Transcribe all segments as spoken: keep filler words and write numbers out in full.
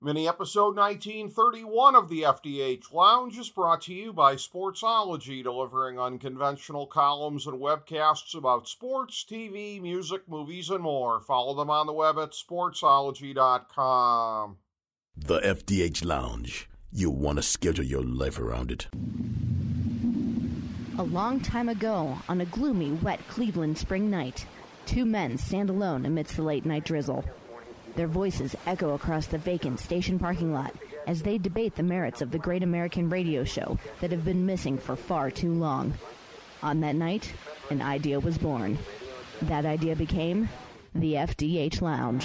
Mini episode nineteen thirty-one of the F D H Lounge is brought to you by Sportsology, delivering unconventional columns and webcasts about sports, T V, music, movies, and more. Follow them on the web at sportsology dot com. The F D H Lounge. You'll want to schedule your life around it. A long time ago, on a gloomy, wet Cleveland spring night, two men stand alone amidst the late-night drizzle. Their voices echo across the vacant station parking lot as they debate the merits of the great American radio show that have been missing for far too long. On that night, an idea was born. That idea became the F D H Lounge.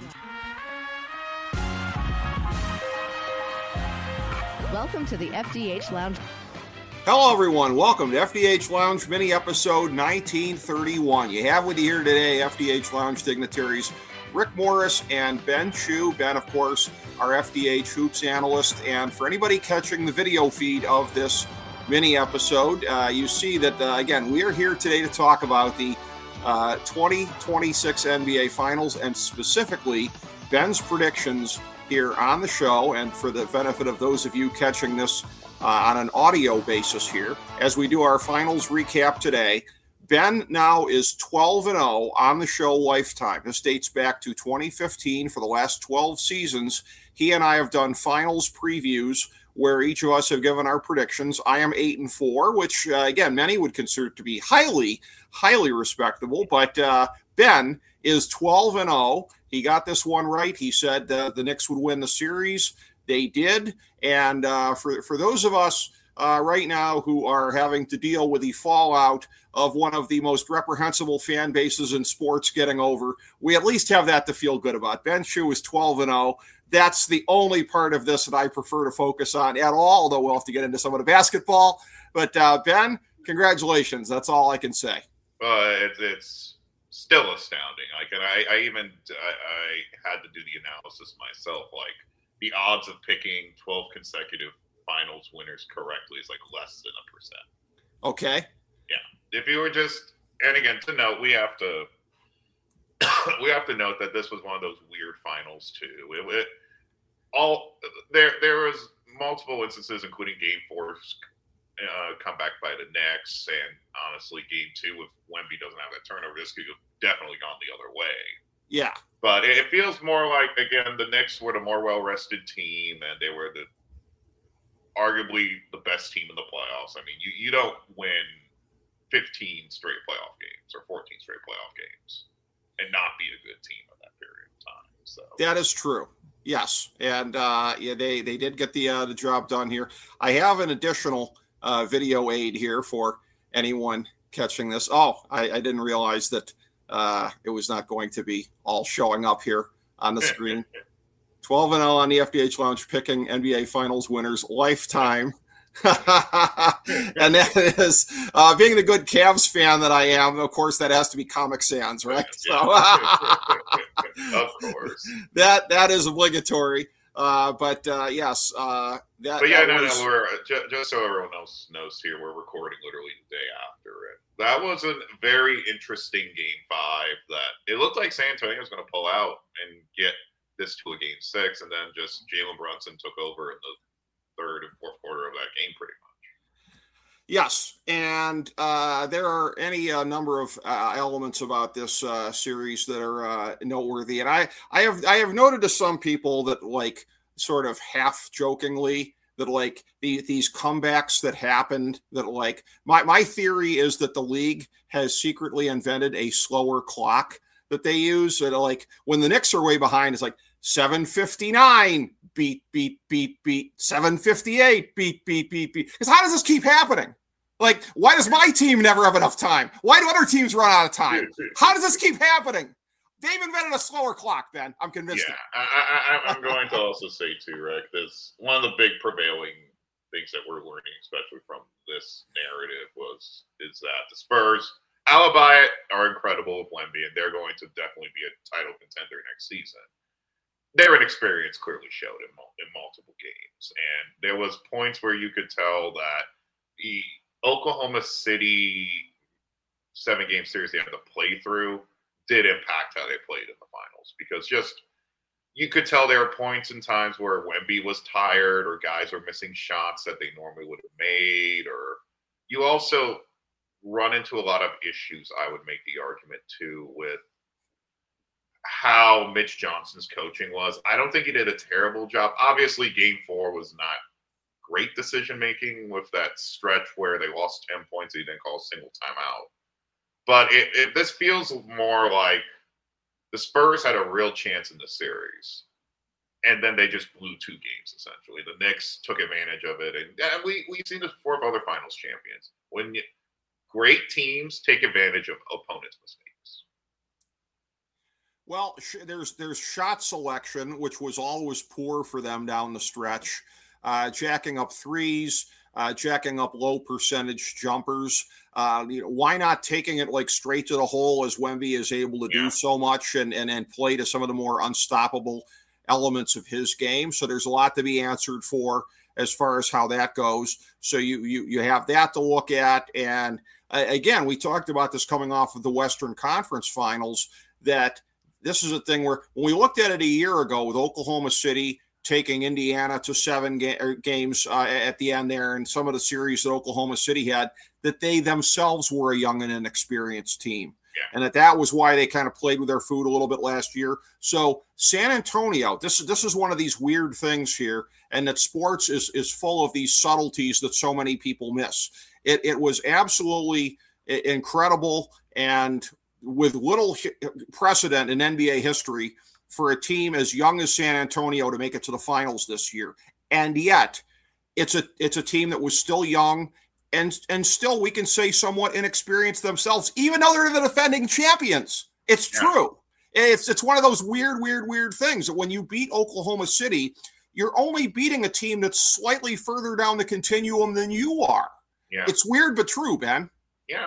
Welcome to the F D H Lounge. Hello, everyone. Welcome to F D H Lounge mini episode nineteen thirty-one. You have with you here today F D H Lounge dignitaries Rick Morris and Ben Chu. Ben, of course, our F D H Hoops analyst. And for anybody catching the video feed of this mini episode, uh, you see that, uh, again, we are here today to talk about the uh, twenty twenty-six N B A Finals and specifically Ben's predictions here on the show. And for the benefit of those of you catching this uh, on an audio basis here, as we do our finals recap today, Ben now is twelve and oh on the show lifetime. This dates back to twenty fifteen. For the last twelve seasons, he and I have done finals previews where each of us have given our predictions. I am eight and four, which, uh, again, many would consider to be highly, highly respectable. But uh, Ben is twelve and oh. He got this one right. He said uh, the Knicks would win the series. They did. And uh, for, for those of us Uh, right now who are having to deal with the fallout of one of the most reprehensible fan bases in sports getting over, we at least have that to feel good about. Ben Chu is twelve and oh. That's the only part of this that I prefer to focus on at all, although we'll have to get into some of the basketball. But uh, Ben, congratulations. That's all I can say. Uh, it's, it's still astounding. Like, and I, I even I, I had to do the analysis myself. Like, the odds of picking twelve consecutive finals winners correctly is like less than a percent. Okay. Yeah. If you were just, and again, to note, we have to, we have to note that this was one of those weird finals too. It, it all there, there was multiple instances, including Game Four uh, comeback by the Knicks, and honestly, Game Two, if Wemby doesn't have that turnover, this could have definitely gone the other way. Yeah. But it feels more like, again, the Knicks were the more well-rested team, and they were the arguably the best team in the playoffs. I mean, you, you don't win fifteen straight playoff games or fourteen straight playoff games and not be a good team in that period of time. So that is true. Yes. And uh, yeah, they, they did get the, uh, the job done here. I have an additional uh, video aid here for anyone catching this. Oh, I, I didn't realize that uh, it was not going to be all showing up here on the screen. twelve and oh on the F D H Lounge, picking N B A Finals winners lifetime. And that is, uh, being the good Cavs fan that I am, of course, that has to be Comic Sans, right? Yeah. So, of course. That, that is obligatory. Uh, but, uh, yes. Uh, that, but yeah, that no, was... no, we're, just, just so everyone else knows here, we're recording literally the day after it. That was a very interesting game five that it looked like San Antonio was going to pull out and get this to a game six, and then just Jalen Brunson took over in the third and fourth quarter of that game pretty much. Yes, and uh, there are any uh, number of uh, elements about this uh, series that are uh, noteworthy, and I, I have I have noted to some people that, like, sort of half jokingly, that like the, these comebacks that happened, that like my my theory is that the league has secretly invented a slower clock that they use. That like when the Knicks are way behind, it's like seven fifty-nine, beat, beat, beat, beat, seven fifty-eight, beat, beat, beat, beat. Because how does this keep happening? Like, why does my team never have enough time? Why do other teams run out of time? How does this keep happening? They've invented a slower clock, Ben. I'm convinced. Yeah, I, I, I'm going to also say too, Rick, this one of the big prevailing things that we're learning, especially from this narrative, was is that the Spurs, alibi it, are incredible with Wemby, and they're going to definitely be a title contender next season. Their inexperience clearly showed in, mul- in multiple games, and there was points where you could tell that the Oklahoma City seven-game series they had to play through did impact how they played in the finals, because just you could tell there are points and times where Wemby was tired or guys were missing shots that they normally would have made. Or you also run into a lot of issues, I would make the argument, too, with how Mitch Johnson's coaching was. I don't think he did a terrible job. Obviously, game four was not great decision-making with that stretch where they lost ten points and he didn't call a single timeout. But it, it, this feels more like the Spurs had a real chance in the series, and then they just blew two games, essentially. The Knicks took advantage of it, and, and we, we've seen this before with other finals champions. When you, great teams take advantage of opponents' mistakes. Well, sh- there's there's shot selection, which was always poor for them down the stretch, uh, jacking up threes, uh, jacking up low percentage jumpers. Uh, you know, why not taking it like straight to the hole as Wemby is able to yeah. do so much and, and and play to some of the more unstoppable elements of his game? So there's a lot to be answered for as far as how that goes. So you you you have that to look at. And uh, again, we talked about this coming off of the Western Conference Finals, that this is a thing where when we looked at it a year ago with Oklahoma City taking Indiana to seven ga- games uh, at the end there, and some of the series that Oklahoma City had, that they themselves were a young and inexperienced team. Yeah. And that that was why they kind of played with their food a little bit last year. So San Antonio, this, this is one of these weird things here, and that sports is, is full of these subtleties that so many people miss. It, it was absolutely incredible, and with little precedent in N B A history for a team as young as San Antonio to make it to the finals this year. And yet it's a, it's a team that was still young and, and still, we can say, somewhat inexperienced themselves, even though they're the defending champions. It's yeah. true. It's, it's one of those weird, weird, weird things that when you beat Oklahoma City, you're only beating a team that's slightly further down the continuum than you are. Yeah. It's weird, but true, Ben. Yeah.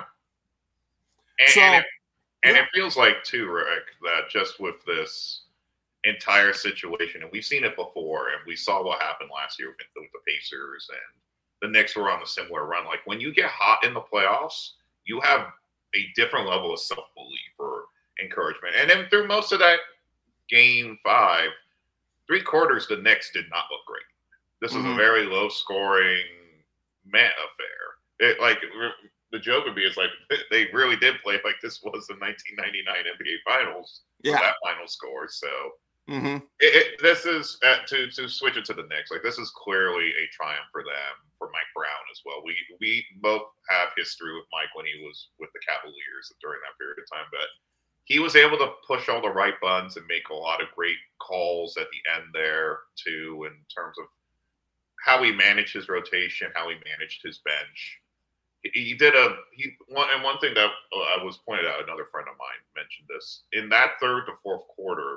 And, so, and it, And it feels like, too, Rick, that just with this entire situation, and we've seen it before, and we saw what happened last year with the, with the Pacers, and the Knicks were on a similar run. Like, when you get hot in the playoffs, you have a different level of self-belief or encouragement. And then through most of that game five, three quarters, the Knicks did not look great. This mm-hmm. was a very low-scoring meh affair. It, like, the joke would be, it's like they really did play like this was the nineteen ninety-nine N B A Finals. Yeah, that final score. So mm-hmm. it, it, this is uh, to to switch it to the Knicks. Like, this is clearly a triumph for them, for Mike Brown as well. We we both have history with Mike when he was with the Cavaliers during that period of time, but he was able to push all the right buttons and make a lot of great calls at the end there too, in terms of how he managed his rotation, how he managed his bench. He did a he one and one thing that I was pointed out. Another friend of mine mentioned this in that third to fourth quarter.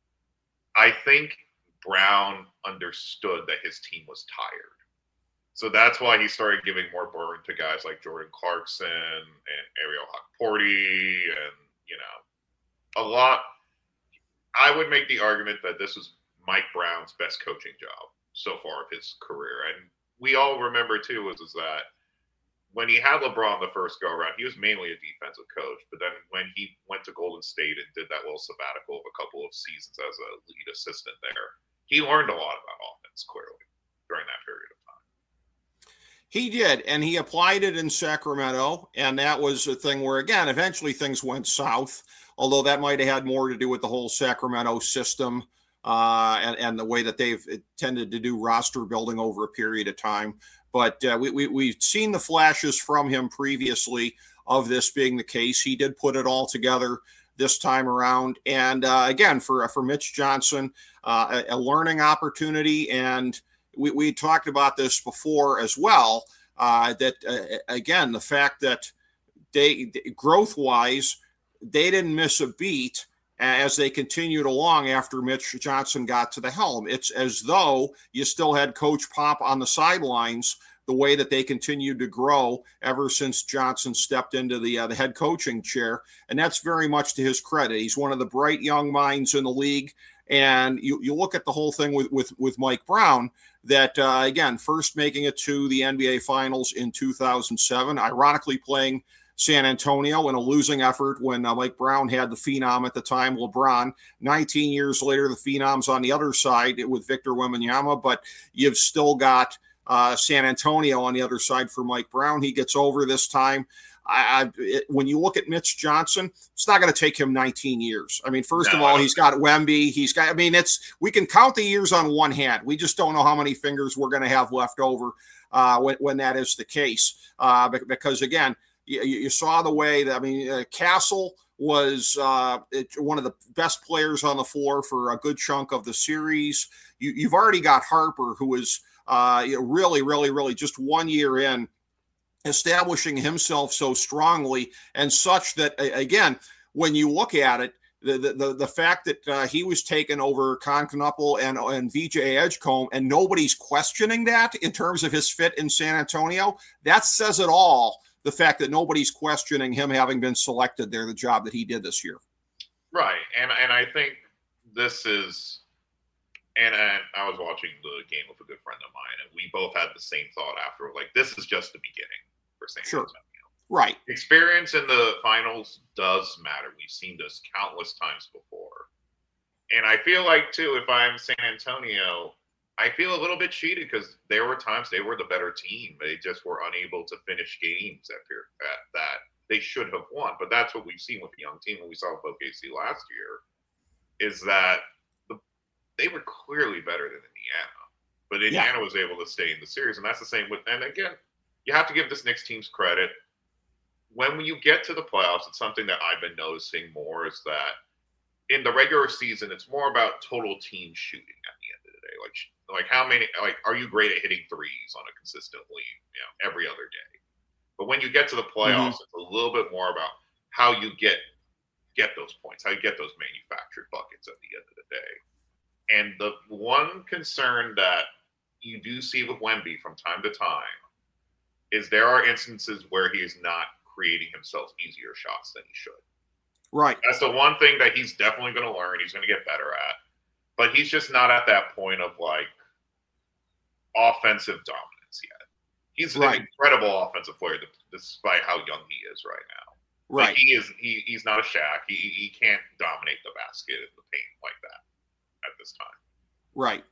I think Brown understood that his team was tired, so that's why he started giving more burn to guys like Jordan Clarkson and Ariel Hockporty, and you know, a lot. I would make the argument that this was Mike Brown's best coaching job so far of his career, and we all remember too is, is that. When he had LeBron the first go-around, he was mainly a defensive coach. But then when he went to Golden State and did that little sabbatical of a couple of seasons as a lead assistant there, he learned a lot about offense, clearly, during that period of time. He did, and he applied it in Sacramento, and that was a thing where, again, eventually things went south, although that might have had more to do with the whole Sacramento system uh, and, and the way that they've tended to do roster building over a period of time. But uh, we, we, we've seen the flashes from him previously of this being the case. He did put it all together this time around. And uh, again, for for Mitch Johnson, uh, a, a learning opportunity. And we, we talked about this before as well, uh, that, uh, again, the fact that they growth-wise, they didn't miss a beat as they continued along after Mitch Johnson got to the helm. It's as though you still had Coach Pop on the sidelines, the way that they continued to grow ever since Johnson stepped into the, uh, the head coaching chair. And that's very much to his credit. He's one of the bright young minds in the league. And you, you look at the whole thing with, with, with Mike Brown, that, uh, again, first making it to the N B A Finals in two thousand seven, ironically playing San Antonio in a losing effort when uh, Mike Brown had the phenom at the time, LeBron. nineteen years later, the phenom's on the other side with Victor Wembanyama, but you've still got uh, San Antonio on the other side for Mike Brown. He gets over this time. I, I, it, when you look at Mitch Johnson, it's not going to take him nineteen years. I mean, first no, of all, he's got Wemby. He's got, I mean, it's, we can count the years on one hand. We just don't know how many fingers we're going to have left over uh, when, when that is the case. Uh, because again, you, you saw the way that, I mean, uh, Castle was uh, it, one of the best players on the floor for a good chunk of the series. You, you've already got Harper, who is uh, really, really, really just one year in, establishing himself so strongly and such that, again, when you look at it, the the the fact that uh, he was taken over Concanapple and and V J Edgecombe and nobody's questioning that in terms of his fit in San Antonio, that says it all. The fact that nobody's questioning him having been selected there, the job that he did this year. Right, and and I think this is, and, and I was watching the game with a good friend of mine, and we both had the same thought after, like, this is just the beginning. For San sure. Antonio. Right. Experience in the finals does matter. We've seen this countless times before. And I feel like, too, if I'm San Antonio, I feel a little bit cheated because there were times they were the better team. They just were unable to finish games that, that, that they should have won. But that's what we've seen with the young team when we saw with O K C last year, is that the, they were clearly better than Indiana. But Indiana yeah. was able to stay in the series. And that's the same with, and again, you have to give this Knicks team's credit. When you get to the playoffs, it's something that I've been noticing more is that in the regular season, it's more about total team shooting at the end of the day. Like, like how many, like, are you great at hitting threes on a consistently, you know, every other day? But when you get to the playoffs, mm-hmm. it's a little bit more about how you get get those points, how you get those manufactured buckets at the end of the day. And the one concern that you do see with Wemby from time to time is there are instances where he is not creating himself easier shots than he should. Right. That's the one thing that he's definitely going to learn. He's going to get better at. But he's just not at that point of, like, offensive dominance yet. He's right. an incredible offensive player despite how young he is right now. Right. Like, he is. He, he's not a Shaq. He, he can't dominate the basket in the paint like that at this time. Right.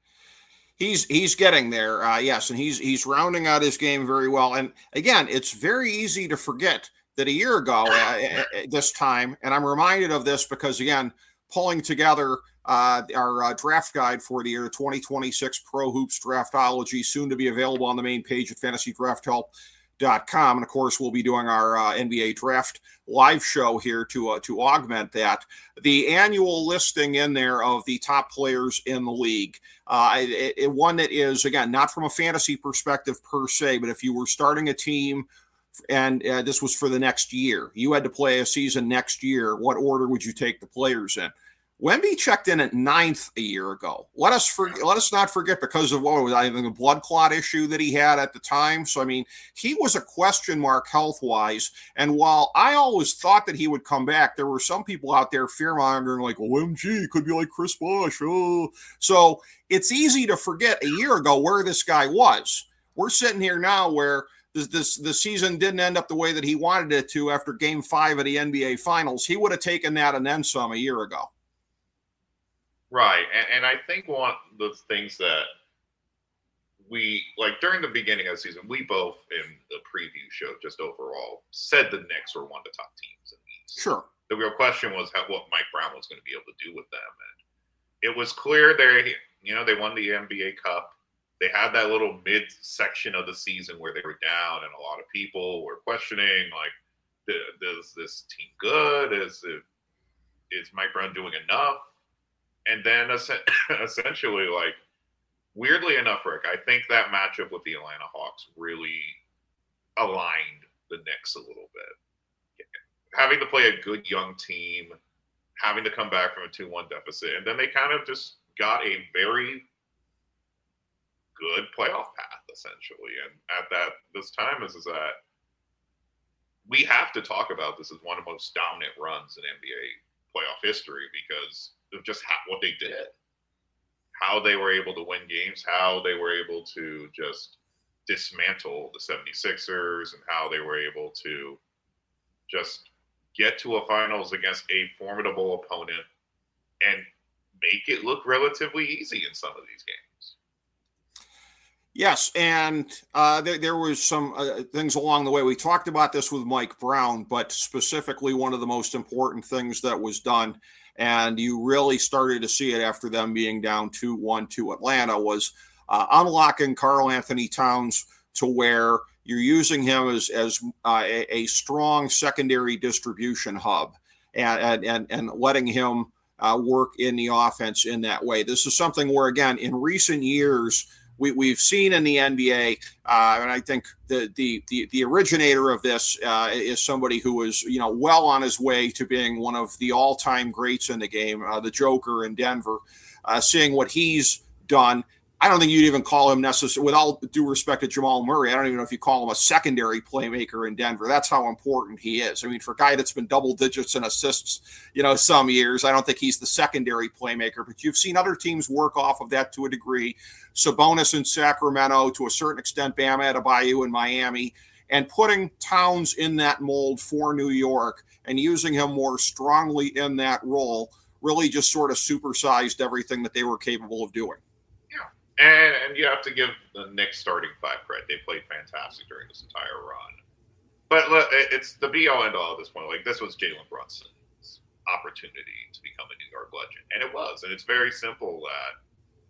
He's he's getting there, uh, yes, and he's he's rounding out his game very well. And again, it's very easy to forget that a year ago uh, this time, and I'm reminded of this because, again, pulling together uh, our uh, draft guide for the year twenty twenty-six Pro Hoops Draftology, soon to be available on the main page at fantasy draft help dot com. And of course, we'll be doing our uh, N B A draft live show here to uh, to augment that. The annual listing in there of the top players in the league, uh, it, it, one that is, again, not from a fantasy perspective per se, but if you were starting a team and uh, this was for the next year, you had to play a season next year, what order would you take the players in? Wemby checked in at ninth a year ago. Let us for, let us not forget because of what was I think the blood clot issue that he had at the time. So I mean, he was a question mark health wise. And while I always thought that he would come back, there were some people out there fear mongering like, "O M G, could be like Chris Bosh." Oh, so it's easy to forget a year ago where this guy was. We're sitting here now where this this the season didn't end up the way that he wanted it to after Game Five of the N B A Finals. He would have taken that and then some a year ago. Right, and, and I think one of the things that we, like during the beginning of the season, we both in the preview show, just overall, said the Knicks were one of the top teams in the East. Sure. The real question was how, what Mike Brown was going to be able to do with them. And it was clear they, you know, they won the N B A Cup. They had that little mid-section of the season where they were down, and a lot of people were questioning, like, is this team good? Is it, is Mike Brown doing enough? And then essentially, like, weirdly enough, Rick, I think that matchup with the Atlanta Hawks really aligned the Knicks a little bit. Having to play a good young team, having to come back from a two one deficit, and then they kind of just got a very good playoff path, essentially. And at that, this time is, is that we have to talk about this as one of the most dominant runs in N B A playoff history because of just how, what they did, how they were able to win games, how they were able to just dismantle the seventy-sixers, and how they were able to just get to a finals against a formidable opponent and make it look relatively easy in some of these games. Yes, and uh, there, there was some uh, things along the way. We talked about this with Mike Brown, but specifically one of the most important things that was done, and you really started to see it after them being down two one to Atlanta, was uh, unlocking Karl Anthony Towns to where you're using him as, as uh, a, a strong secondary distribution hub and, and, and letting him uh, work in the offense in that way. This is something where, again, in recent years, We, we've seen in the N B A, uh, and I think the the the, the originator of this uh, is somebody who is, you know, well on his way to being one of the all-time greats in the game, uh, the Joker in Denver. Uh, seeing what he's done, I don't think you'd even call him necessarily, with all due respect to Jamal Murray, I don't even know if you call him a secondary playmaker in Denver. That's how important he is. I mean, for a guy that's been double digits in assists, you know, some years, I don't think he's the secondary playmaker, but you've seen other teams work off of that to a degree. Sabonis in Sacramento, to a certain extent, Bam Adebayo in Miami, and putting Towns in that mold for New York and using him more strongly in that role really just sort of supersized everything that they were capable of doing. And, and you have to give the Knicks starting five credit. They played fantastic during this entire run. But look, it's the be-all, end-all at this point. Like, this was Jalen Brunson's opportunity to become a New York legend. And it was. And it's very simple that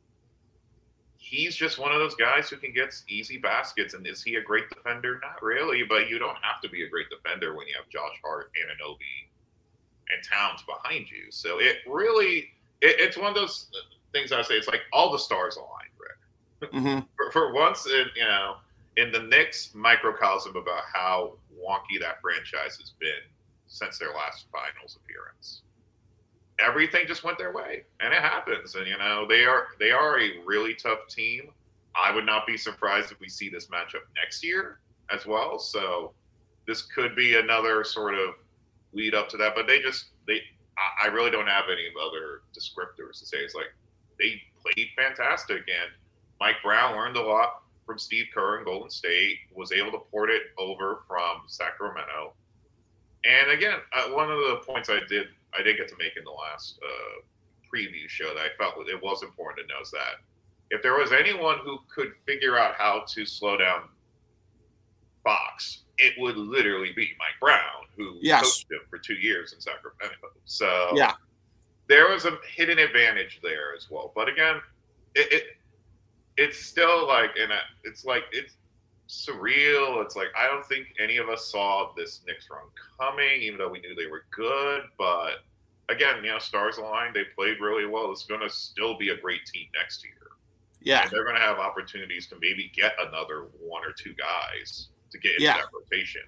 he's just one of those guys who can get easy baskets. And is he a great defender? Not really. But you don't have to be a great defender when you have Josh Hart, Anunoby, and Towns behind you. So it really it, – it's one of those things I say. It's like all the stars align. Mm-hmm. For, for once, in, you know, in the Knicks microcosm about how wonky that franchise has been since their last finals appearance, everything just went their way, and it happens. And you know, they are they are a really tough team. I would not be surprised if we see this matchup next year as well. So this could be another sort of lead up to that. But they just they I, I really don't have any other descriptors to say. It's like they played fantastic, and Mike Brown learned a lot from Steve Kerr in Golden State, was able to port it over from Sacramento. And again, uh, one of the points I did I did get to make in the last uh, preview show that I felt it was important to know is that if there was anyone who could figure out how to slow down Fox, it would literally be Mike Brown, who yes. coached him for two years in Sacramento. So yeah. there was a hidden advantage there as well. But again, it, it it's still like, and it's like, it's surreal. It's like, I don't think any of us saw this Knicks run coming, even though we knew they were good. But again, you know, stars aligned. They played really well. It's going to still be a great team next year. Yeah. And they're going to have opportunities to maybe get another one or two guys to get into yeah. that rotation.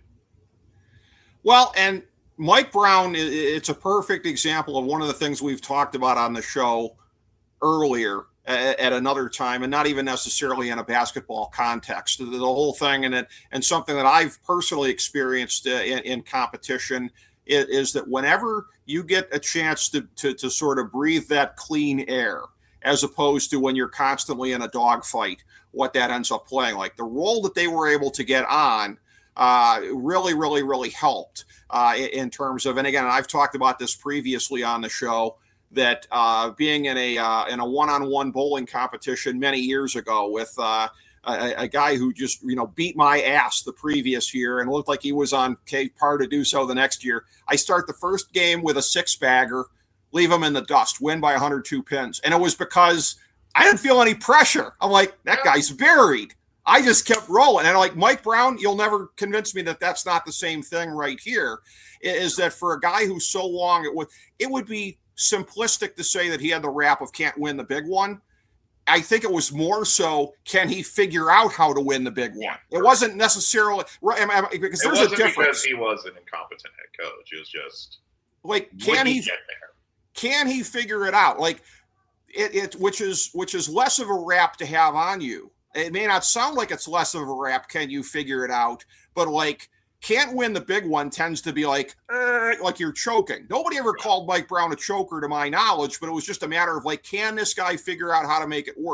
Well, and Mike Brown, it's a perfect example of one of the things we've talked about on the show earlier at another time, and not even necessarily in a basketball context. The whole thing, and it, and something that I've personally experienced in, in competition is, is that whenever you get a chance to, to to sort of breathe that clean air, as opposed to when you're constantly in a dogfight, what that ends up playing like. The role that they were able to get on uh, really, really, really helped uh, in, in terms of, and again, I've talked about this previously on the show, that uh, being in a uh, in a one-on-one bowling competition many years ago with uh, a, a guy who just, you know, beat my ass the previous year and looked like he was on par to do so the next year. I start the first game with a six-bagger, leave him in the dust, win by one hundred two pins. And it was because I didn't feel any pressure. I'm like, that guy's buried. I just kept rolling. And like Mike Brown, you'll never convince me that that's not the same thing right here, is that for a guy who's so long, it would, it would be simplistic to say that he had the rap of can't win the big one. I think it was more so, can he figure out how to win the big one? It wasn't necessarily right, because there's it wasn't a difference. Because he was an incompetent head coach. It was just like, can he, he get there? Can he figure it out? Like it, it, which is which is less of a rap to have on you. It may not sound like it's less of a rap. Can you figure it out? But like, can't win the big one tends to be like, uh, like you're choking. Nobody ever called Mike Brown a choker to my knowledge, but it was just a matter of like, can this guy figure out how to make it work?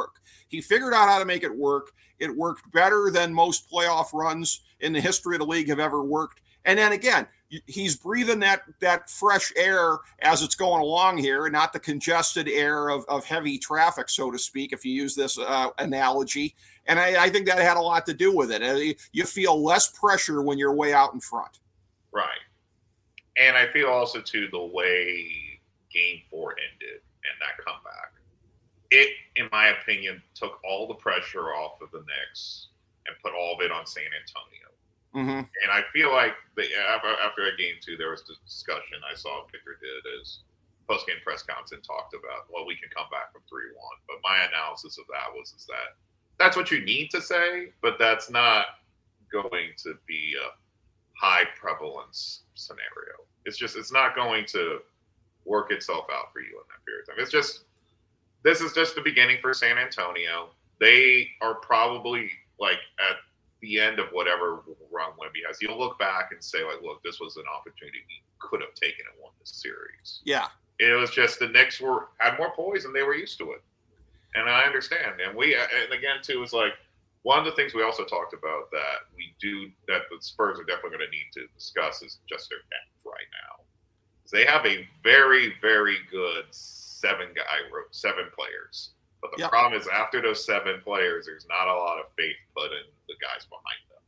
He figured out how to make it work. It worked better than most playoff runs in the history of the league have ever worked. And then again, he's breathing that that fresh air as it's going along here, not the congested air of, of heavy traffic, so to speak, if you use this uh, analogy. And I, I think that had a lot to do with it. You feel less pressure when you're way out in front. Right. And I feel also, too, the way Game four ended and that comeback, it, in my opinion, took all the pressure off of the Knicks and put all of it on San Antonio. Mm-hmm. And I feel like they, after, after a game two, there was this discussion I saw Victor did as post-game press conference and talked about, well, we can come back from three one. But my analysis of that was is that that's what you need to say, but that's not going to be a high prevalence scenario. It's just, it's not going to work itself out for you in that period of time. It's just, this is just the beginning for San Antonio. They are probably like at the end of whatever run Wemby has. You'll look back and say, like, look, this was an opportunity we could have taken and won this series. Yeah. It was just the Knicks were had more poise and they were used to it. And I understand. And we, and again, too, is like one of the things we also talked about that we do, that the Spurs are definitely going to need to discuss is just their depth right now. They have a very, very good seven guy, seven players. But the yep. problem is after those seven players, there's not a lot of faith put in the guys behind them.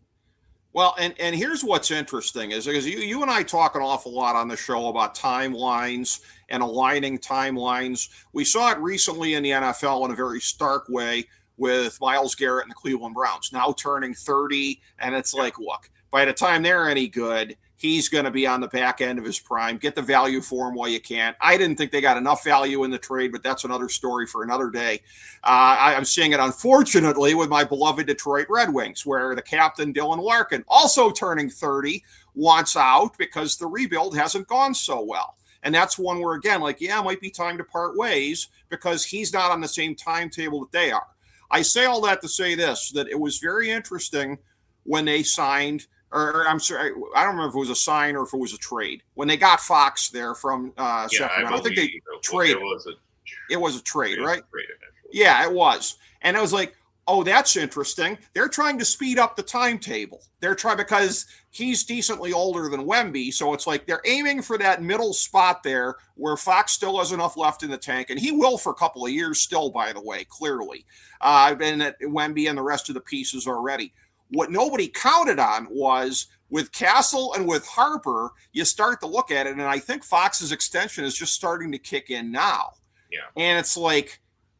Well, and, and here's what's interesting is because you, you and I talk an awful lot on the show about timelines and aligning timelines. We saw it recently in the N F L in a very stark way with Myles Garrett and the Cleveland Browns now turning thirty. And it's like, look, by the time they're any good, he's going to be on the back end of his prime. Get the value for him while you can. I didn't think they got enough value in the trade, but that's another story for another day. Uh, I, I'm seeing it, unfortunately, with my beloved Detroit Red Wings, where the captain, Dylan Larkin, also turning thirty, wants out because the rebuild hasn't gone so well. And that's one where, again, like, yeah, it might be time to part ways because he's not on the same timetable that they are. I say all that to say this, that it was very interesting when they signed – Or I'm sorry, I don't remember if it was a sign or if it was a trade. When they got Fox there from uh, yeah, Sacramento, I, I think they traded. It was a, it was a trade, right? Trade yeah, it was. And I was like, oh, that's interesting. They're trying to speed up the timetable. They're trying because he's decently older than Wemby. So it's like they're aiming for that middle spot there where Fox still has enough left in the tank. And he will for a couple of years still, by the way, clearly. Uh, and at Wemby and the rest of the pieces already. What nobody counted on was with Castle and with Harper, you start to look at it, and I think Fox's extension is just starting to kick in now. Yeah. And it's like,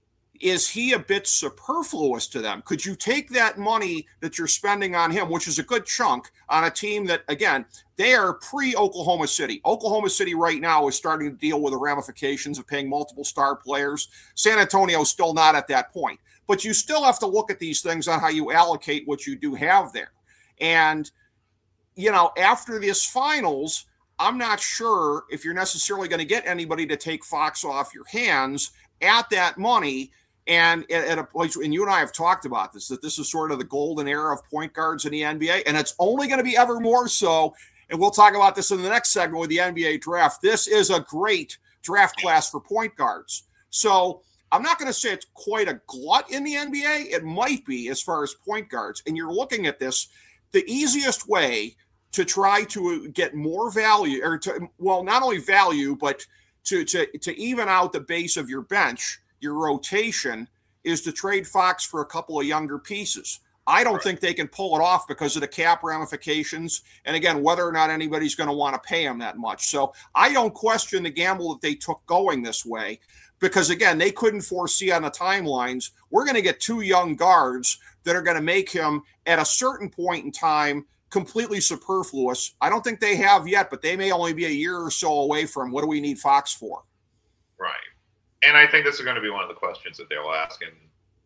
is he a bit superfluous to them? Could you take that money that you're spending on him, which is a good chunk, on a team that, again, they are pre-Oklahoma City. Oklahoma City right now is starting to deal with the ramifications of paying multiple star players. San Antonio's still not at that point. But you still have to look at these things on how you allocate what you do have there. And, you know, after this finals, I'm not sure if you're necessarily going to get anybody to take Fox off your hands at that money. And at a place, and you and I have talked about this, that this is sort of the golden era of point guards in the N B A. And it's only going to be ever more so. And we'll talk about this in the next segment with the N B A draft. This is a great draft class for point guards. So I'm not going to say it's quite a glut in the N B A. It might be as far as point guards. And you're looking at this, the easiest way to try to get more value, or to, well, not only value, but to, to, to even out the base of your bench, your rotation, is to trade Fox for a couple of younger pieces. I don't right. think they can pull it off because of the cap ramifications. And again, whether or not anybody's going to want to pay him that much. So I don't question the gamble that they took going this way. Because, again, they couldn't foresee on the timelines, we're going to get two young guards that are going to make him, at a certain point in time, completely superfluous. I don't think they have yet, but they may only be a year or so away from what do we need Fox for? Right. And I think this is going to be one of the questions that they'll ask. And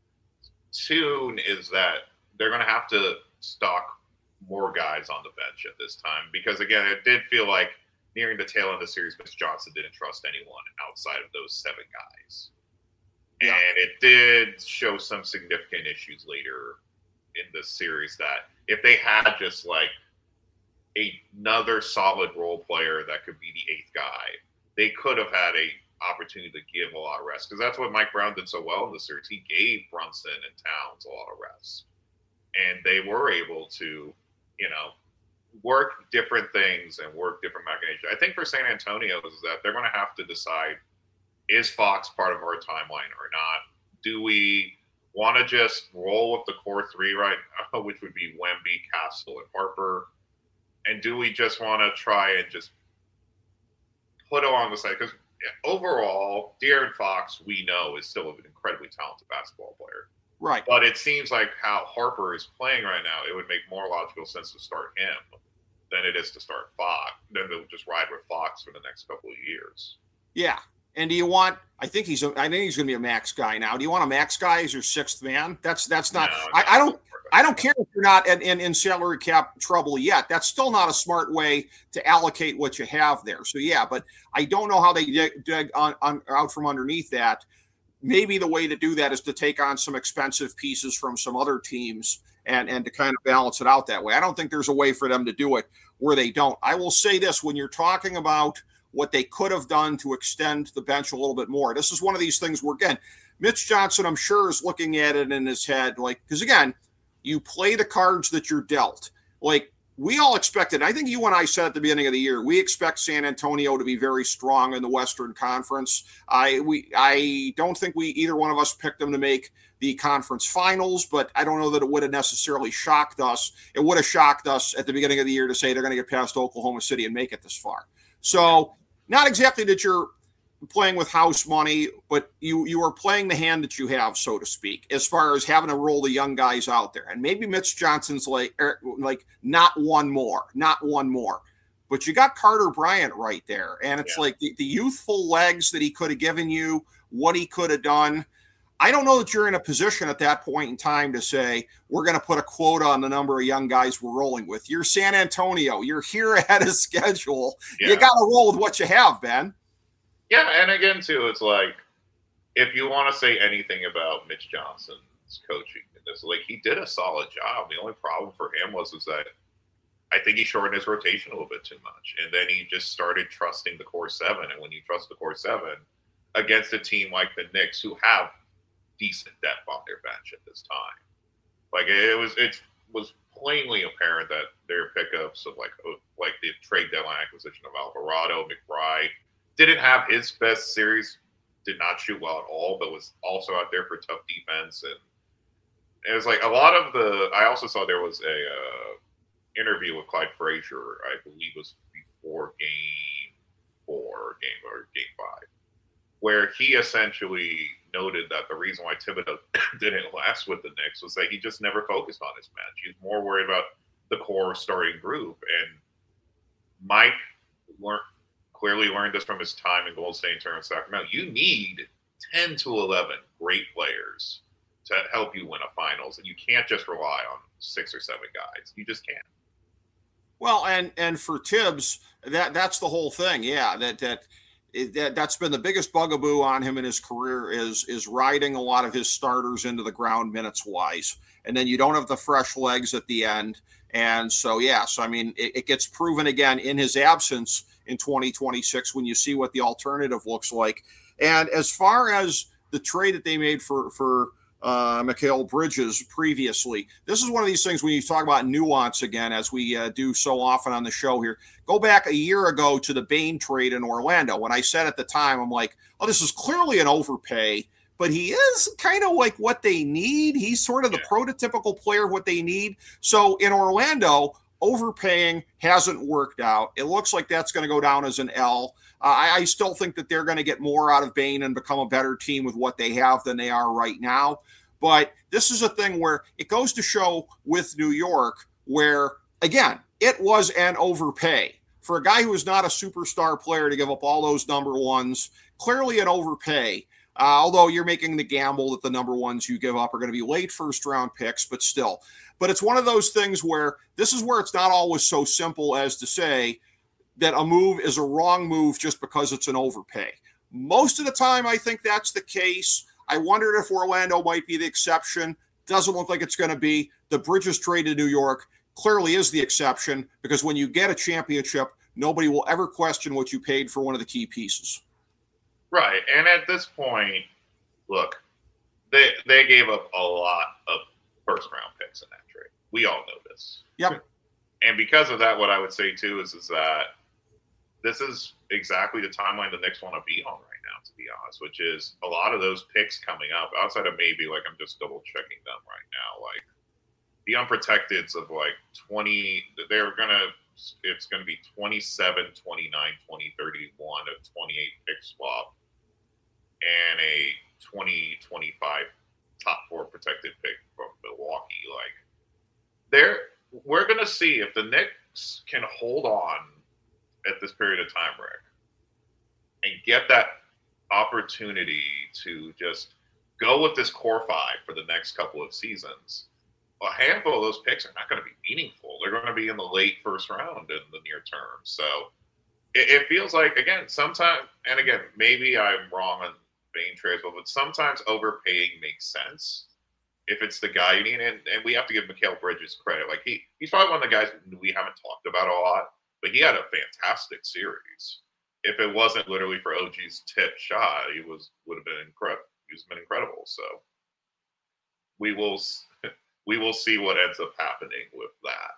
two is that they're going to have to stock more guys on the bench at this time. Because, again, it did feel like nearing the tail end of the series, Mister Johnson didn't trust anyone outside of those seven guys. Yeah. And it did show some significant issues later in the series that if they had just like another solid role player that could be the eighth guy, they could have had a opportunity to give a lot of rest, because that's what Mike Brown did so well in the series. He gave Brunson and Towns a lot of rest, and they were able to, you know, work different things and work different machinations. I think for San Antonio is that they're going to have to decide, is Fox part of our timeline or not? Do we want to just roll with the core three right now, which would be Wemby, Castle, and Harper? And do we just want to try and just put along the side? Because overall, De'Aaron Fox, we know, is still an incredibly talented basketball player. Right. But it seems like how Harper is playing right now, it would make more logical sense to start him than it is to start Fox, than to just ride with Fox for the next couple of years. Yeah. And do you want, I think he's, a, I think he's going to be a max guy now. Do you want a max guy as your sixth man? That's, that's not, No, I, no, I don't, I don't care if you're not in, in, in salary cap trouble yet. That's still not a smart way to allocate what you have there. So, yeah, but I don't know how they dig, dig on, on, out from underneath that. Maybe the way to do that is to take on some expensive pieces from some other teams and, and to kind of balance it out that way. I don't think there's a way for them to do it where they don't. I will say this, when you're talking about what they could have done to extend the bench a little bit more, this is one of these things where, again, Mitch Johnson, I'm sure, is looking at it in his head, like, because, again, you play the cards that you're dealt. Like, we all expected, I think you and I said at the beginning of the year, we expect San Antonio to be very strong in the Western Conference. I we I don't think we either one of us picked them to make the conference finals, but I don't know that it would have necessarily shocked us. It would have shocked us at the beginning of the year to say they're going to get past Oklahoma City and make it this far. So not exactly that you're playing with house money, but you you are playing the hand that you have, so to speak, as far as having to roll the young guys out there. And maybe Mitch Johnson's like, er, like not one more, not one more. But you got Carter Bryant right there. And it's yeah. like the, the youthful legs that he could have given you, what he could have done. I don't know that you're in a position at that point in time to say, we're going to put a quota on the number of young guys we're rolling with. You're San Antonio. You're here ahead of schedule. Yeah. You got to roll with what you have, Ben. Yeah, and again, too, it's like, if you want to say anything about Mitch Johnson's coaching, it's like he did a solid job. The only problem for him was is that I think he shortened his rotation a little bit too much. And then he just started trusting the core seven. And when you trust the core seven against a team like the Knicks, who have decent depth on their bench at this time, like it was it was plainly apparent that their pickups of like like the trade deadline acquisition of Alvarado, McBride, didn't have his best series, did not shoot well at all, but was also out there for tough defense. And it was like a lot of the, I also saw there was a uh, interview with Clyde Frazier, I believe was before game four, game or game five, where he essentially noted that the reason why Thibodeau didn't last with the Knicks was that he just never focused on his bench. He was more worried about the core starting group. And Mike learned, clearly learned this from his time in Golden State and Sacramento. You need ten to eleven great players to help you win a finals, and you can't just rely on six or seven guys. You just can't. Well, and and for Tibbs, that that's the whole thing. Yeah, that that, that that's been the biggest bugaboo on him in his career is is riding a lot of his starters into the ground minutes wise, and then you don't have the fresh legs at the end. And so, yeah, so I mean, it, it gets proven again in his absence in twenty twenty-six when you see what the alternative looks like. And as far as the trade that they made for for uh, Mikal Bridges previously, this is one of these things when you talk about nuance again, as we uh, do so often on the show here. Go back a year ago to the Bane trade in Orlando. When I said at the time, I'm like, oh, this is clearly an overpay, but he is kind of like what they need. He's sort of the yeah. prototypical player, what they need. So in Orlando, overpaying hasn't worked out. It looks like that's going to go down as an L. Uh, I, I still think that they're going to get more out of Bane and become a better team with what they have than they are right now. But this is a thing where it goes to show with New York where, again, it was an overpay. For a guy who is not a superstar player to give up all those number ones, clearly an overpay. Uh, although you're making the gamble that the number ones you give up are going to be late first round picks, but still. But it's one of those things where this is where it's not always so simple as to say that a move is a wrong move just because it's an overpay. Most of the time, I think that's the case. I wondered if Orlando might be the exception. Doesn't look like it's going to be. The Bridges trade to New York clearly is the exception because when you get a championship, nobody will ever question what you paid for one of the key pieces. Right. And at this point, look, they they gave up a lot of first round picks in that trade. We all know this. Yep. And because of that, what I would say too is, is that this is exactly the timeline the Knicks want to be on right now, to be honest, which is a lot of those picks coming up outside of maybe, like, I'm just double checking them right now. Like the unprotecteds of like twenty, they're going to, it's going to be twenty-seven, twenty-nine, twenty, thirty-one, a twenty-eight pick swap, and a twenty, twenty-five top four protected pick from Milwaukee. Like, they're, we're going to see if the Knicks can hold on at this period of time, Rick, and get that opportunity to just go with this core five for the next couple of seasons. A handful of those picks are not going to be meaningful. They're going to be in the late first round in the near term. So it, it feels like, again, sometimes, and again, maybe I'm wrong on Bane trades, but sometimes overpaying makes sense if it's the guy you need. And, and we have to give Mikal Bridges credit. Like he, he's probably one of the guys we haven't talked about a lot, but he had a fantastic series. If it wasn't literally for O G's tip shot, he was would have been incredible. He's been incredible. So we will we will see what ends up happening with that.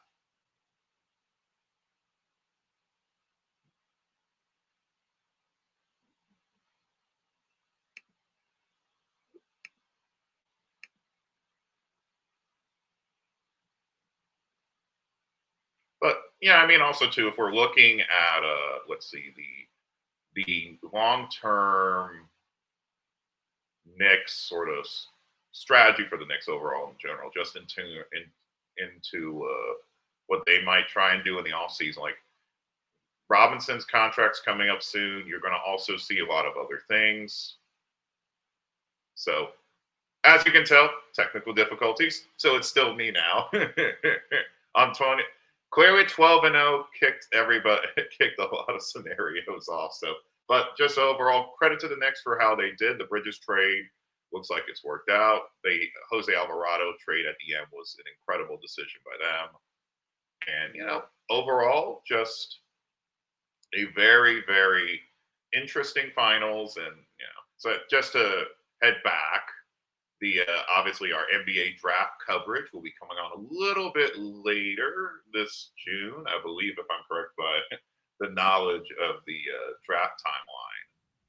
But yeah, I mean, also too, if we're looking at uh, let's see, the the long-term Knicks sort of strategy for the Knicks overall in general, just into in, into uh, what they might try and do in the offseason. Like Robinson's contract's coming up soon. You're going to also see a lot of other things. So, as you can tell, technical difficulties. So it's still me now. I'm twenty. Clearly, twelve and oh kicked everybody, kicked a lot of scenarios off. So, but just overall, credit to the Knicks for how they did the Bridges trade. Looks like it's worked out. They Jose Alvarado trade at the end was an incredible decision by them. And you know, overall, just a very, very interesting finals. And you know, so just to head back. The uh, obviously our N B A draft coverage will be coming on a little bit later this June, I believe, if I'm correct by the knowledge of the uh, draft timeline.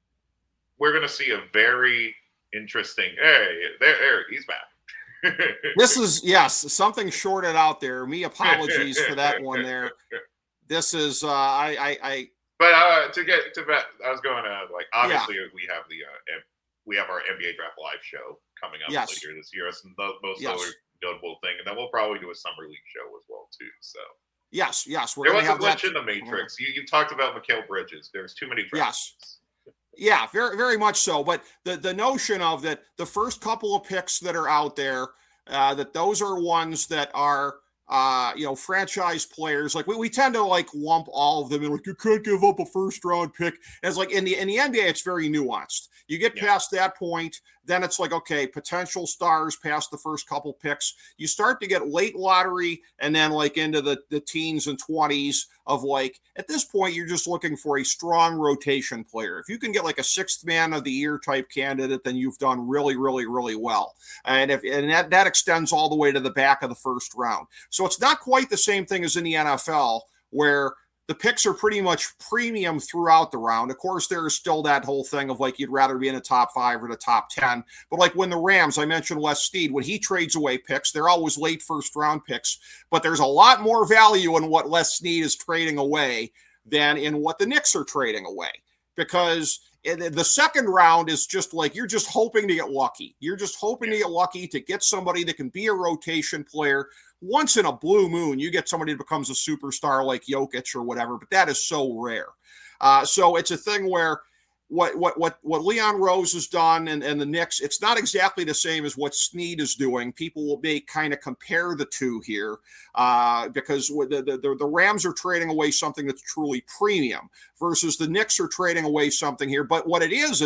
We're going to see a very interesting. Hey, there, there he's back. This is yes, something shorted out there. Me apologies for that one there. This is uh, I, I, I. But uh, to get to that, I was going to like obviously yeah. we have the uh, we have our N B A draft live show coming up yes. later this year. That's the most yes. other notable thing. And then we'll probably do a summer league show as well, too. So yes, yes. We're there was a glitch in the Matrix. You, you talked about Mikal Bridges. There's too many drafts. Yes. Yeah, very, very much so. But the, the notion of that the first couple of picks that are out there, uh, that those are ones that are, uh, you know, franchise players. Like we, we tend to like lump all of them and like, you can't give up a first round pick. And it's like in the, in the N B A, it's very nuanced. You get yeah. past that point, then it's like, okay, potential stars past the first couple picks. You start to get late lottery and then like into the, the teens and twenties of like, at this point, you're just looking for a strong rotation player. If you can get like a sixth man of the year type candidate, then you've done really, really, really well. And if and that, that extends all the way to the back of the first round. So it's not quite the same thing as in the N F L where the picks are pretty much premium throughout the round. Of course, there is still that whole thing of like, you'd rather be in the top five or the top ten. But like when the Rams, I mentioned Les Snead, when he trades away picks, they're always late first round picks, but there's a lot more value in what Les Snead is trading away than in what the Knicks are trading away. Because the second round is just like, you're just hoping to get lucky. You're just hoping to get lucky to get somebody that can be a rotation player. Once in a blue moon, you get somebody that becomes a superstar like Jokic or whatever, but that is so rare. Uh, so it's a thing where what what what what Leon Rose has done and, and the Knicks, it's not exactly the same as what Snead is doing. People will may kind of compare the two here uh, because the, the, the Rams are trading away something that's truly premium versus the Knicks are trading away something here. But what it is is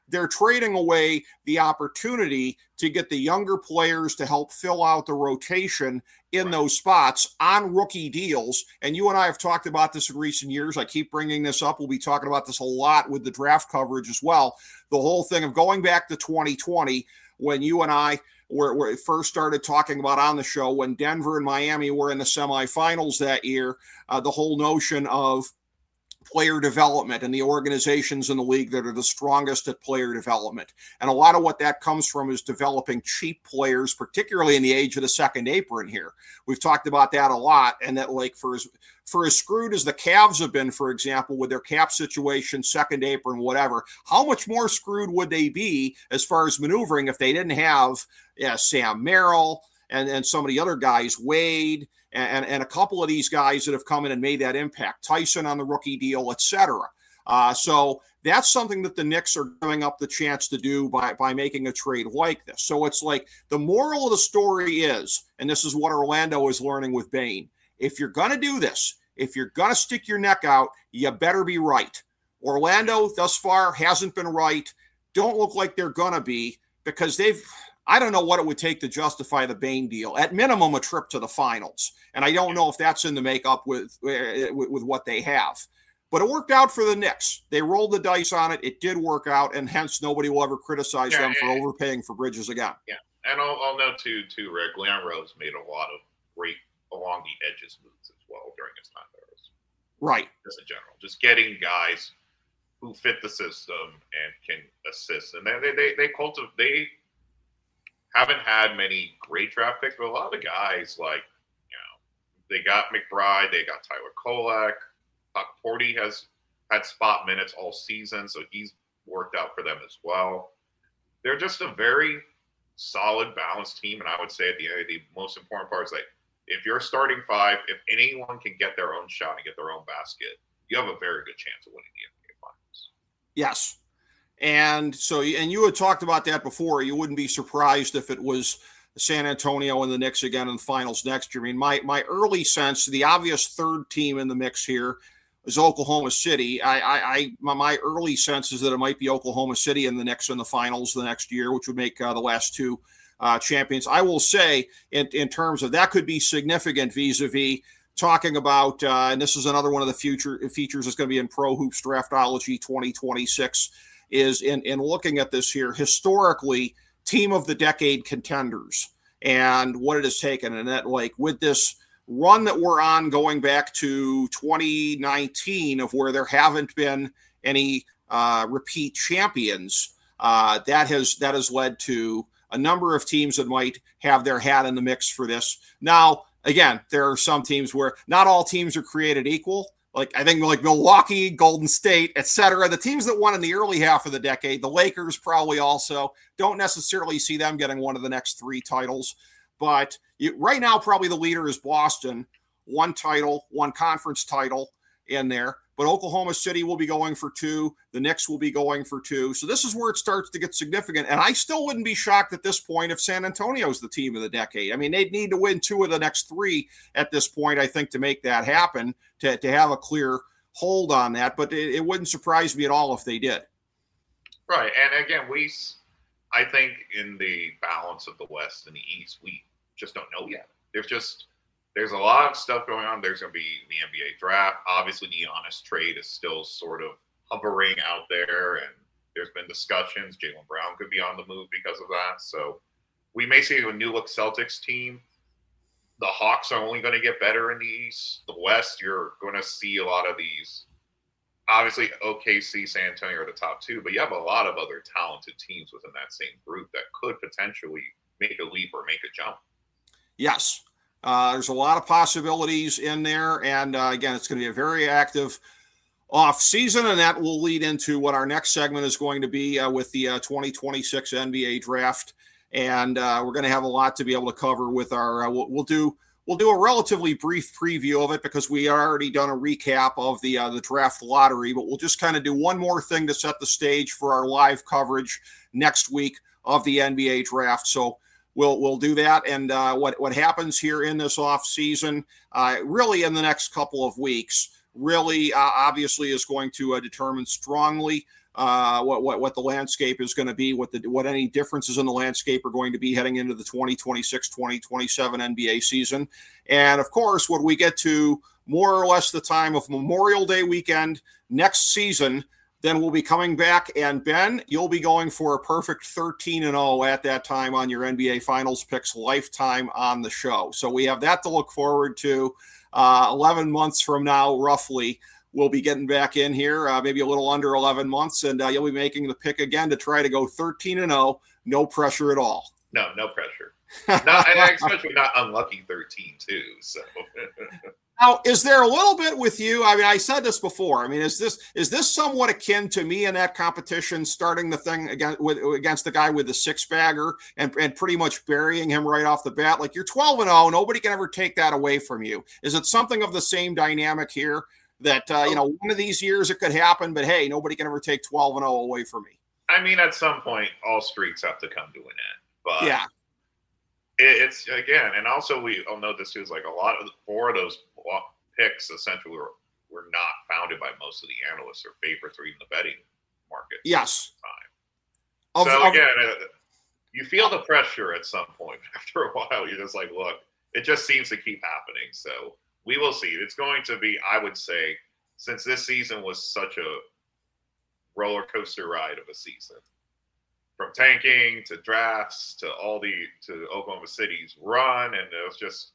they're trading away the opportunity to get the younger players to help fill out the rotation in those spots on rookie deals. And you and I have talked about this in recent years. I keep bringing this up. We'll be talking about this a lot with the draft coverage as well. The whole thing of going back to twenty twenty, when you and I were, were first started talking about on the show, when Denver and Miami were in the semifinals that year, uh, the whole notion of player development and the organizations in the league that are the strongest at player development. And a lot of what that comes from is developing cheap players, particularly in the age of the second apron here. We've talked about that a lot. And that, like, for as, for as screwed as the Cavs have been, for example, with their cap situation, second apron, whatever, how much more screwed would they be as far as maneuvering if they didn't have yeah, Sam Merrill and, and some of the other guys, Wade, And, and a couple of these guys that have come in and made that impact, Tyson on the rookie deal, et cetera. Uh, so that's something that the Knicks are giving up the chance to do by, by making a trade like this. So it's like the moral of the story is, and this is what Orlando is learning with Bane, if you're going to do this, if you're going to stick your neck out, you better be right. Orlando thus far hasn't been right. Don't look like they're going to be, because they've – I don't know what it would take to justify the Bane deal. At minimum, a trip to the finals. And I don't know if that's in the makeup with, with, with what they have. But it worked out for the Knicks. They rolled the dice on it. It did work out, and hence nobody will ever criticize yeah, them for yeah, overpaying for Bridges again. Yeah, and I'll, I'll note, too, too, Rick, Leon Rose made a lot of great along the edges moves as well during his time there. Right. Just in general. Just getting guys who fit the system and can assist. And they, they, they, they cultivate – they – haven't had many great draft picks, but a lot of the guys, like, you know, they got McBride, they got Tyler Kolek. Doc Porty has had spot minutes all season, so he's worked out for them as well. They're just a very solid, balanced team, and I would say at the end, the most important part is, like, if you're starting five, if anyone can get their own shot and get their own basket, you have a very good chance of winning the N B A Finals. Yes. And so, and you had talked about that before. You wouldn't be surprised if it was San Antonio and the Knicks again in the finals next year. I mean, my my early sense, the obvious third team in the mix here is Oklahoma City. I, I, I my, my early sense is that it might be Oklahoma City and the Knicks in the finals the next year, which would make uh, the last two uh, champions. I will say, in, in terms of that, could be significant vis-a-vis talking about, uh, and this is another one of the future features that's going to be in Pro Hoops Draftology twenty twenty-six. Is in, in looking at this here, historically, team of the decade contenders and what it has taken. And that, like, with this run that we're on going back to twenty nineteen of where there haven't been any uh, repeat champions, uh, that has that has led to a number of teams that might have their hat in the mix for this. Now, again, there are some teams where not all teams are created equal. Like, I think like Milwaukee, Golden State, et cetera. The teams that won in the early half of the decade, the Lakers probably also, don't necessarily see them getting one of the next three titles. But you, right now, probably the leader is Boston. One title, one conference title in there. But Oklahoma City will be going for two. The Knicks will be going for two. So this is where it starts to get significant. And I still wouldn't be shocked at this point if San Antonio's the team of the decade. I mean, they'd need to win two of the next three at this point, I think, to make that happen, to, to have a clear hold on that. But it, it wouldn't surprise me at all if they did. Right. And again, we, I think in the balance of the West and the East, we just don't know yet. There's just... There's a lot of stuff going on. There's going to be the N B A draft. Obviously, the Giannis trade is still sort of hovering out there, and there's been discussions. Jaylen Brown could be on the move because of that. So we may see a new-look Celtics team. The Hawks are only going to get better in the East. The West, you're going to see a lot of these. Obviously, O K C, San Antonio are the top two, but you have a lot of other talented teams within that same group that could potentially make a leap or make a jump. Yes. Uh, there's a lot of possibilities in there. And uh, again, it's going to be a very active off season, and that will lead into what our next segment is going to be uh, with the uh, twenty twenty-six N B A draft. And uh, we're going to have a lot to be able to cover with our, uh, we'll, we'll do, we'll do a relatively brief preview of it because we already done a recap of the, uh, the draft lottery, but we'll just kind of do one more thing to set the stage for our live coverage next week of the N B A draft. So We'll we'll do that, and uh, what what happens here in this off season, uh, really in the next couple of weeks, really uh, obviously is going to uh, determine strongly uh, what, what, what the landscape is going to be, what the, what any differences in the landscape are going to be heading into the twenty twenty-six twenty twenty-seven N B A season. And of course, when we get to more or less the time of Memorial Day weekend next season, then we'll be coming back. And Ben, you'll be going for a perfect thirteen and oh at that time on your N B A Finals picks lifetime on the show. So we have that to look forward to. Uh, eleven months from now, roughly, we'll be getting back in here, uh, maybe a little under eleven months, and uh, you'll be making the pick again to try to go thirteen and oh. No pressure at all. No, no pressure. Not, and especially not unlucky thirteen too. So now, is there a little bit with you? I mean, I said this before. I mean, is this is this somewhat akin to me in that competition, starting the thing against with against the guy with the six bagger and and pretty much burying him right off the bat? Like, you're twelve and oh, nobody can ever take that away from you. Is it something of the same dynamic here? That uh, you know, one of these years it could happen, but hey, nobody can ever take twelve and oh away from me. I mean, at some point, all streaks have to come to an end. But yeah. It's again, and also we all know this too, is like a lot of four of those picks essentially were, were not founded by most of the analysts or favorites or even the betting market. Yes. Time. Of, so of, again, uh, you feel the pressure at some point. After a while, you're just like, look, it just seems to keep happening. So we will see. It's going to be, I would say, since this season was such a roller coaster ride of a season. From tanking to drafts to all the to Oklahoma City's run, and it was just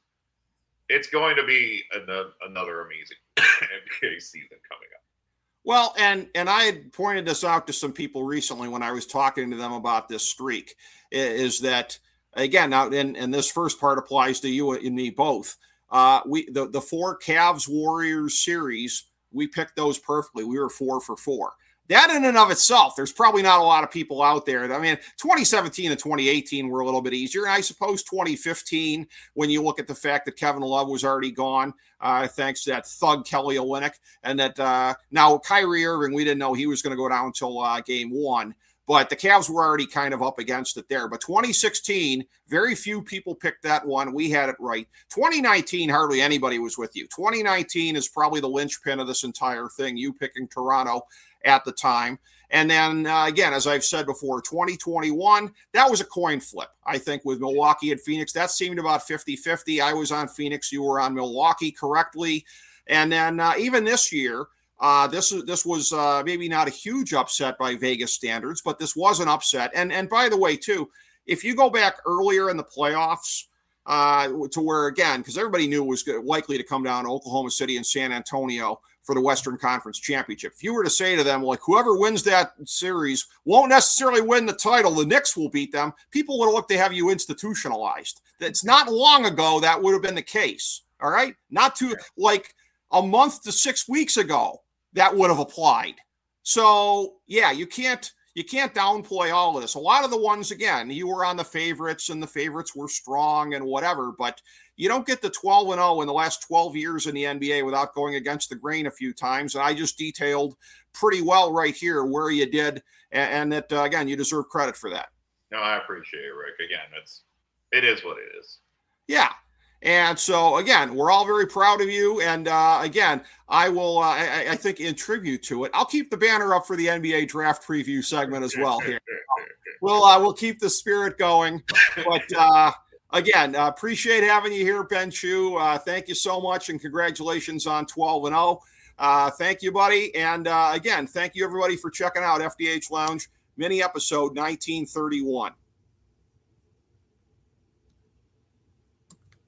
it's going to be another, another amazing N B A season coming up. Well, and and I had pointed this out to some people recently when I was talking to them about this streak, is that again now, and, and this first part applies to you and me both. Uh, we the the four Cavs Warriors series, we picked those perfectly. We were four for four. That in and of itself, there's probably not a lot of people out there. I mean, twenty seventeen and twenty eighteen were a little bit easier. And I suppose twenty fifteen, when you look at the fact that Kevin Love was already gone, uh, thanks to that thug Kelly Olynyk, and that uh, now Kyrie Irving, we didn't know he was going to go down until uh, game one. But the Cavs were already kind of up against it there. But twenty sixteen, very few people picked that one. We had it right. twenty nineteen, hardly anybody was with you. twenty nineteen is probably the linchpin of this entire thing, you picking Toronto at the time. And then, uh, again, as I've said before, twenty twenty-one, that was a coin flip, I think, with Milwaukee and Phoenix. That seemed about fifty-fifty. I was on Phoenix. You were on Milwaukee correctly. And then uh, even this year, uh, this, this was uh, maybe not a huge upset by Vegas standards, but this was an upset. And, and by the way, too, if you go back earlier in the playoffs, uh, to where, again, because everybody knew it was likely to come down to Oklahoma City and San Antonio for the Western Conference Championship. If you were to say to them, like, whoever wins that series won't necessarily win the title, the Knicks will beat them, people would have looked to have you institutionalized. It's not long ago that would have been the case, all right? Not too, like, a month to six weeks ago, that would have applied. So, yeah, you can't, you can't downplay all of this. A lot of the ones, again, you were on the favorites, and the favorites were strong and whatever, but you don't get the twelve and oh in the last twelve years in the N B A without going against the grain a few times. And I just detailed pretty well right here where you did, and, and that, uh, again, you deserve credit for that. No, I appreciate it, Rick. Again, it's, it is what it is. Yeah. And so, again, we're all very proud of you. And, uh, again, I will, uh, I, I think in tribute to it, I'll keep the banner up for the N B A draft preview segment as well here. we'll, uh, we'll keep the spirit going. But, uh, again, uh, appreciate having you here, Ben Chew. Uh, thank you so much, and congratulations on twelve and oh. Uh, thank you, buddy. And, uh, again, thank you, everybody, for checking out F D H Lounge, mini episode nineteen thirty-one.